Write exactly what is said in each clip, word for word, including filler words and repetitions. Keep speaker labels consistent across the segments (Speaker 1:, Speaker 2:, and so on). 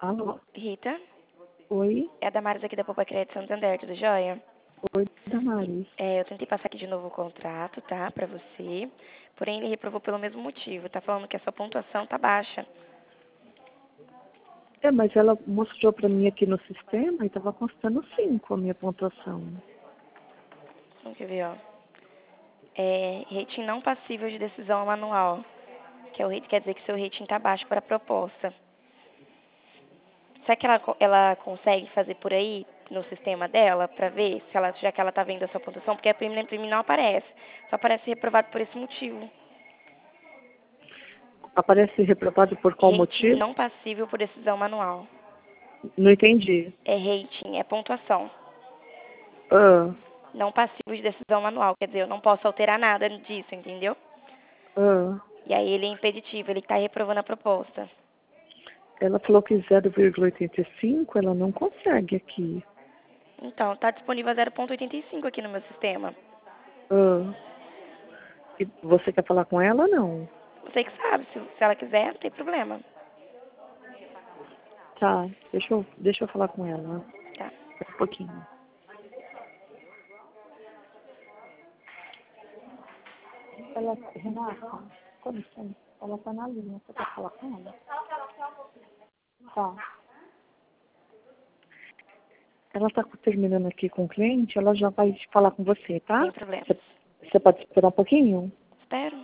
Speaker 1: Alô?
Speaker 2: Rita?
Speaker 1: Oi?
Speaker 2: É a Damares aqui da Poupa Crédito Santander, tudo jóia?
Speaker 1: Oi, Damares.
Speaker 2: É, eu tentei passar aqui de novo o contrato, tá, pra você. Porém, ele reprovou pelo mesmo motivo. Tá falando que a sua pontuação tá baixa.
Speaker 1: É, mas ela mostrou pra mim aqui no sistema e tava constando cinco a minha pontuação.
Speaker 2: Vamos ver, ó. É, rating não passível de decisão manual. Que é o rating, quer dizer que seu rating tá baixo para a proposta. Será que ela, ela consegue fazer por aí, no sistema dela, pra ver, se ela, já que ela tá vendo a sua pontuação? Porque a prima não aparece. Só aparece reprovado por esse motivo.
Speaker 1: Aparece reprovado por qual
Speaker 2: Rating
Speaker 1: motivo?
Speaker 2: não passível por decisão manual.
Speaker 1: Não entendi.
Speaker 2: É rating, é pontuação.
Speaker 1: Ah,
Speaker 2: Não passível de decisão manual. Quer dizer, eu não posso alterar nada disso, entendeu?
Speaker 1: ah.
Speaker 2: E aí ele é impeditivo, ele está reprovando a proposta.
Speaker 1: Ela falou que zero vírgula oitenta e cinco ela não consegue aqui.
Speaker 2: Então, está disponível a zero vírgula oitenta e cinco aqui no meu sistema.
Speaker 1: Ah. E você quer falar com ela ou não?
Speaker 2: Você que sabe, se, se ela quiser, não tem problema.
Speaker 1: Tá, deixa eu, deixa eu falar com ela.
Speaker 2: Tá.
Speaker 1: Um pouquinho. Ela, Renata, com licença, ela tá na linha, você quer falar com ela? Tá. Ela tá terminando aqui com o cliente, ela já vai falar com você, tá?
Speaker 2: Sem problema.
Speaker 1: Você, você pode esperar um pouquinho?
Speaker 2: Espero.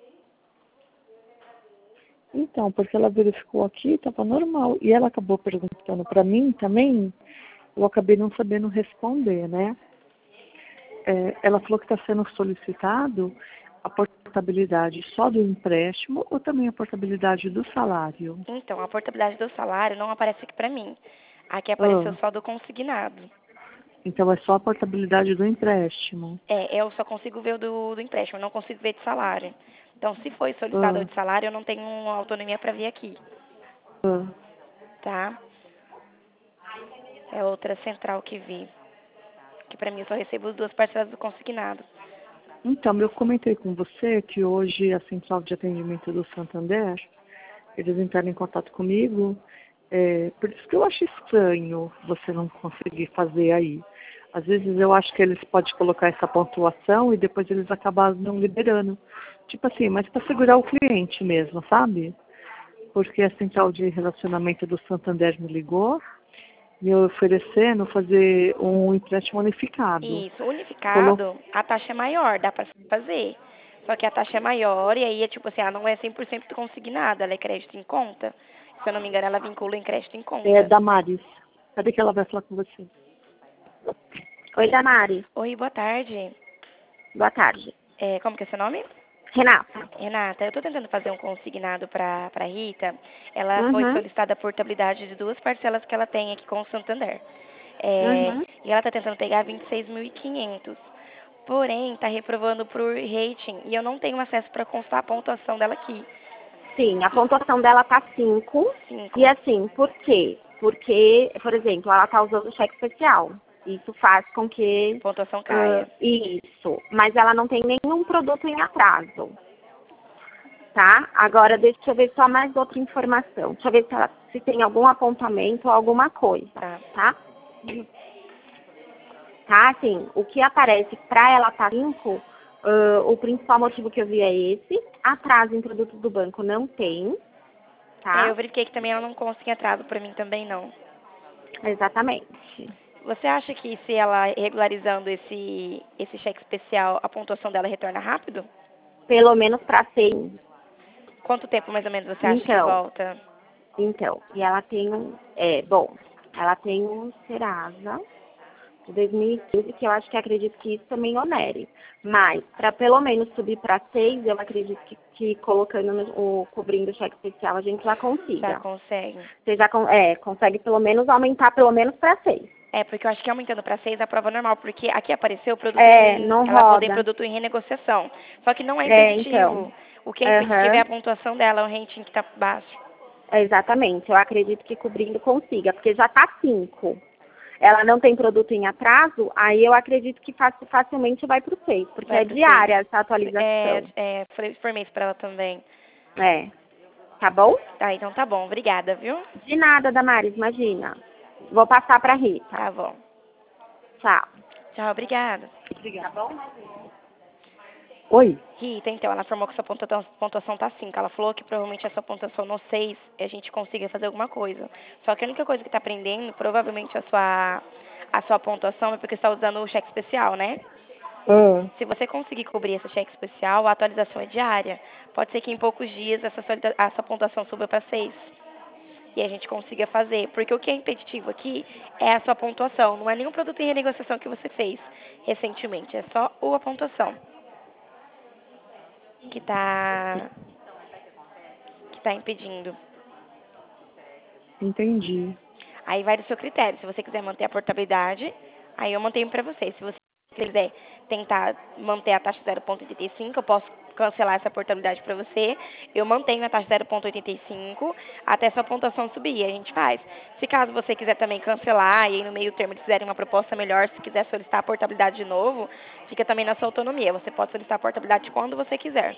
Speaker 1: Então, porque ela verificou aqui, tava normal. E ela acabou perguntando pra mim também, eu acabei não sabendo responder, né? É, ela falou que está sendo solicitado a portabilidade só do empréstimo ou também a portabilidade do salário?
Speaker 2: Então, a portabilidade do salário não aparece aqui pra mim. Aqui apareceu
Speaker 1: Ah,
Speaker 2: só do consignado.
Speaker 1: então é só a portabilidade do empréstimo.
Speaker 2: É, eu só consigo ver o do, do empréstimo, eu não consigo ver de salário. Então, se foi solicitado o
Speaker 1: Ah,
Speaker 2: de salário, eu não tenho autonomia para ver aqui,
Speaker 1: ah.
Speaker 2: tá? É outra central que vi. Que pra mim eu só recebo as duas parcelas do consignado.
Speaker 1: Então, eu comentei com você que hoje a central de atendimento do Santander, eles entraram em contato comigo, é, por isso que eu acho estranho você não conseguir fazer aí. Às vezes eu acho que eles podem colocar essa pontuação e depois eles acabam não liberando. Tipo assim, mas para segurar o cliente mesmo, sabe? Porque a central de relacionamento do Santander me ligou, me oferecendo fazer um empréstimo unificado.
Speaker 2: Isso,
Speaker 1: Colo
Speaker 2: unificado, a taxa é maior, dá pra fazer. Só que a taxa é maior e aí é tipo assim, ela não é cem por cento consignada, ela é crédito em conta. Se eu não me engano, ela vincula em crédito em
Speaker 1: é,
Speaker 2: conta.
Speaker 1: Damares, cadê que ela vai falar com você?
Speaker 3: Oi, Damares.
Speaker 2: Oi, boa tarde.
Speaker 3: Boa tarde.
Speaker 2: É, como que é seu nome?
Speaker 3: Renata.
Speaker 2: Renata, eu estou tentando fazer um consignado para a Rita. Ela foi
Speaker 3: Uhum.
Speaker 2: solicitada a portabilidade de duas parcelas que ela tem aqui com o Santander. É,
Speaker 3: Uhum.
Speaker 2: e ela está tentando pegar vinte e seis mil e quinhentos. Porém, está reprovando por rating e eu não tenho acesso para constar a pontuação dela aqui.
Speaker 3: Sim, a pontuação dela tá cinco. E
Speaker 2: Cinco.
Speaker 3: assim, por quê? Porque, por exemplo, ela tá usando cheque especial. Isso faz com que...
Speaker 2: Pontuação
Speaker 3: ah,
Speaker 2: caia.
Speaker 3: isso. Mas ela não tem nenhum produto em atraso. Tá? Agora, deixa eu ver só mais outra informação. Deixa eu ver se, ela, se tem algum apontamento ou alguma coisa.
Speaker 2: Tá.
Speaker 3: Tá? Tá, assim, o que aparece para ela tá cinco, uh, o principal motivo que eu vi é esse. Atraso em produtos do banco não tem,
Speaker 2: É, eu
Speaker 3: tá?
Speaker 2: verifiquei que também ela não consta em atraso para mim também não.
Speaker 3: Exatamente.
Speaker 2: Você acha que se ela regularizando esse, esse cheque especial, a pontuação dela retorna rápido?
Speaker 3: Pelo menos para seis.
Speaker 2: Quanto tempo mais ou menos você acha que
Speaker 3: Então,
Speaker 2: volta?
Speaker 3: então, e ela tem um, é, bom, ela tem um Serasa de dois mil e quinze, que eu acho que acredito que isso também onere. Mas, para pelo menos subir para seis, eu acredito que, que colocando no, o, cobrindo o cheque especial, a gente já
Speaker 2: Já
Speaker 3: consiga.
Speaker 2: consegue?
Speaker 3: Você já con- é, consegue pelo menos aumentar pelo menos para seis.
Speaker 2: É, porque eu acho que aumentando para seis a prova normal, porque aqui apareceu o produto
Speaker 3: É,
Speaker 2: em,
Speaker 3: não
Speaker 2: ela falou em
Speaker 3: roda.
Speaker 2: produto em renegociação. Só que não é
Speaker 3: É, então.
Speaker 2: impeditivo. O que é impeditivo é a
Speaker 3: Aham.
Speaker 2: pontuação dela, o rating que está baixo.
Speaker 3: É, exatamente. Eu acredito que cobrindo consiga, porque já está cinco. Ela não tem produto em atraso, aí eu acredito que faci- facilmente vai para o seis, porque
Speaker 2: Vai
Speaker 3: é
Speaker 2: pro seis.
Speaker 3: diária essa
Speaker 2: É,
Speaker 3: atualização.
Speaker 2: é, falei- informei isso para ela também.
Speaker 3: É. tá bom?
Speaker 2: Tá, então tá bom. Obrigada, viu?
Speaker 3: De nada, Damares, imagina. Vou passar pra Rita.
Speaker 2: Tá bom.
Speaker 3: Tchau.
Speaker 2: Tchau, obrigada.
Speaker 3: Tá bom?
Speaker 1: Oi.
Speaker 2: Rita, então, ela informou que sua pontua- pontuação tá cinco. Ela falou que provavelmente a sua pontuação no seis a gente consiga fazer alguma coisa. Só que a única coisa que tá aprendendo, provavelmente a sua, a sua pontuação é porque você tá usando o cheque especial, né?
Speaker 1: Ah,
Speaker 2: Se você conseguir cobrir esse cheque especial, a atualização é diária. Pode ser que em poucos dias essa, solida- essa pontuação suba para seis. E a gente consiga fazer. Porque o que é impeditivo aqui é a sua pontuação. Não é nenhum produto em renegociação que você fez recentemente. É só a pontuação que está que tá impedindo.
Speaker 1: entendi.
Speaker 2: Aí vai do seu critério. Se você quiser manter a portabilidade, aí eu mantenho para você. Se você quiser tentar manter a taxa zero vírgula oitenta e cinco, eu posso cancelar essa portabilidade para você. Eu mantenho a taxa zero vírgula oitenta e cinco até sua pontuação subir. A gente faz. Se caso você quiser também cancelar e aí no meio termo eles fizerem uma proposta melhor, se quiser solicitar a portabilidade de novo, fica também na sua autonomia. Você pode solicitar a portabilidade quando você quiser.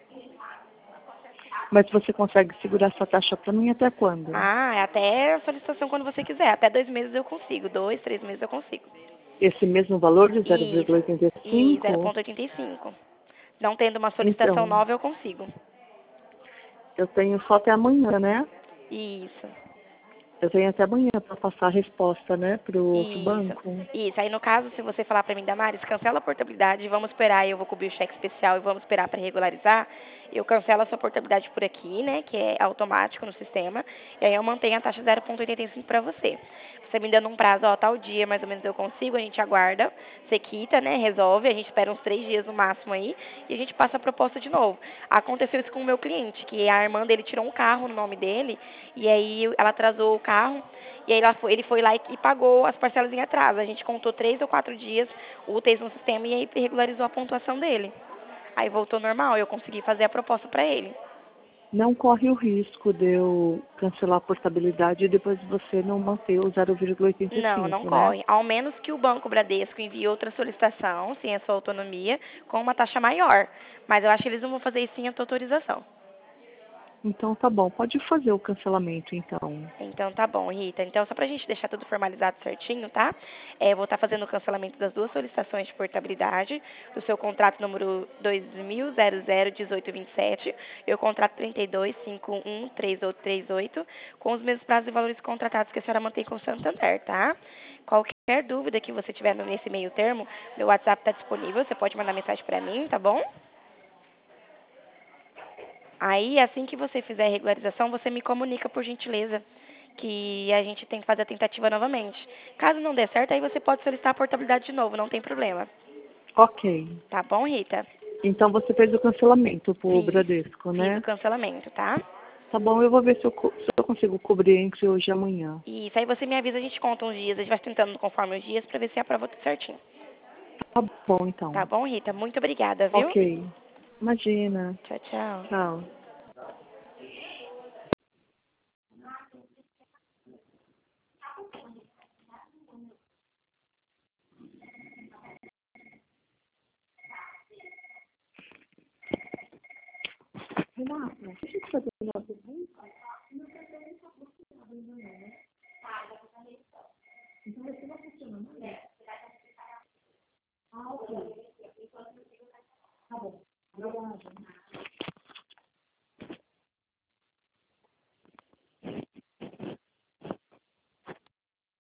Speaker 1: Mas você consegue segurar essa taxa para mim até quando?
Speaker 2: Ah, é até a solicitação quando você quiser. Até dois meses eu consigo. Dois, três meses eu consigo.
Speaker 1: Esse mesmo valor de zero
Speaker 2: Isso.
Speaker 1: vírgula oitenta e
Speaker 2: E
Speaker 1: cinco?
Speaker 2: zero vírgula oitenta e cinco. Não tendo uma solicitação
Speaker 1: Então,
Speaker 2: nova, eu consigo.
Speaker 1: eu tenho só até amanhã, né?
Speaker 2: Isso.
Speaker 1: Eu tenho até amanhã para passar a resposta, né, pro outro
Speaker 2: Isso.
Speaker 1: banco.
Speaker 2: Isso. Aí, no caso, se você falar para mim, Damares, cancela a portabilidade, vamos esperar, eu vou cobrir o cheque especial e vamos esperar para regularizar, eu cancelo a sua portabilidade por aqui, né, que é automático no sistema, e aí eu mantenho a taxa zero vírgula oitenta e cinco para você. Você me dando um prazo, ó, tal dia mais ou menos eu consigo, a gente aguarda, você quita, né, resolve, a gente espera uns três dias no máximo aí, e a gente passa a proposta de novo. Aconteceu isso com o meu cliente, que a irmã dele tirou um carro no nome dele, e aí ela atrasou o carro, e aí ela foi, ele foi lá e, e pagou as parcelas em atraso. A gente contou três ou quatro dias úteis no sistema e aí regularizou a pontuação dele. Aí voltou normal, eu consegui fazer a proposta para ele.
Speaker 1: Não corre o risco de eu cancelar a portabilidade e depois você não manter o zero vírgula oitenta e
Speaker 2: Não, não
Speaker 1: cinco, né?
Speaker 2: corre. Ao menos que o Banco Bradesco envie outra solicitação, sem a sua autonomia, com uma taxa maior. Mas eu acho que eles não vão fazer isso sem a tua autorização.
Speaker 1: Então tá bom, pode fazer o cancelamento então.
Speaker 2: Então tá bom, Rita. Então, só pra gente deixar tudo formalizado certinho, tá? É, eu vou estar fazendo o cancelamento das duas solicitações de portabilidade, do seu contrato número dois mil zero zero dezoito vinte e sete e o contrato trinta e dois cinco um três oito três oito, com os mesmos prazos e valores contratados que a senhora mantém com o Santander, tá? Qualquer dúvida que você tiver nesse meio termo, meu WhatsApp está disponível, você pode mandar mensagem pra mim, tá bom? Aí, assim que você fizer a regularização, você me comunica, por gentileza, que a gente tem que fazer a tentativa novamente. Caso não dê certo, aí você pode solicitar a portabilidade de novo, não tem problema.
Speaker 1: Ok.
Speaker 2: Tá bom, Rita?
Speaker 1: Então você fez o cancelamento pro
Speaker 2: Fiz,
Speaker 1: Bradesco,
Speaker 2: fiz o
Speaker 1: né?
Speaker 2: cancelamento, tá?
Speaker 1: Tá bom, eu vou ver se eu, co- se eu consigo cobrir entre hoje e amanhã.
Speaker 2: Isso, aí você me avisa, a gente conta uns dias, a gente vai tentando conforme os dias pra ver se aprova tudo certinho.
Speaker 1: Tá bom, então.
Speaker 2: Tá bom, Rita? Muito obrigada, viu?
Speaker 1: Ok. Imagina.
Speaker 2: Tchau, tchau.
Speaker 1: Tchau. Renata, deixa eu te fazer uma pergunta.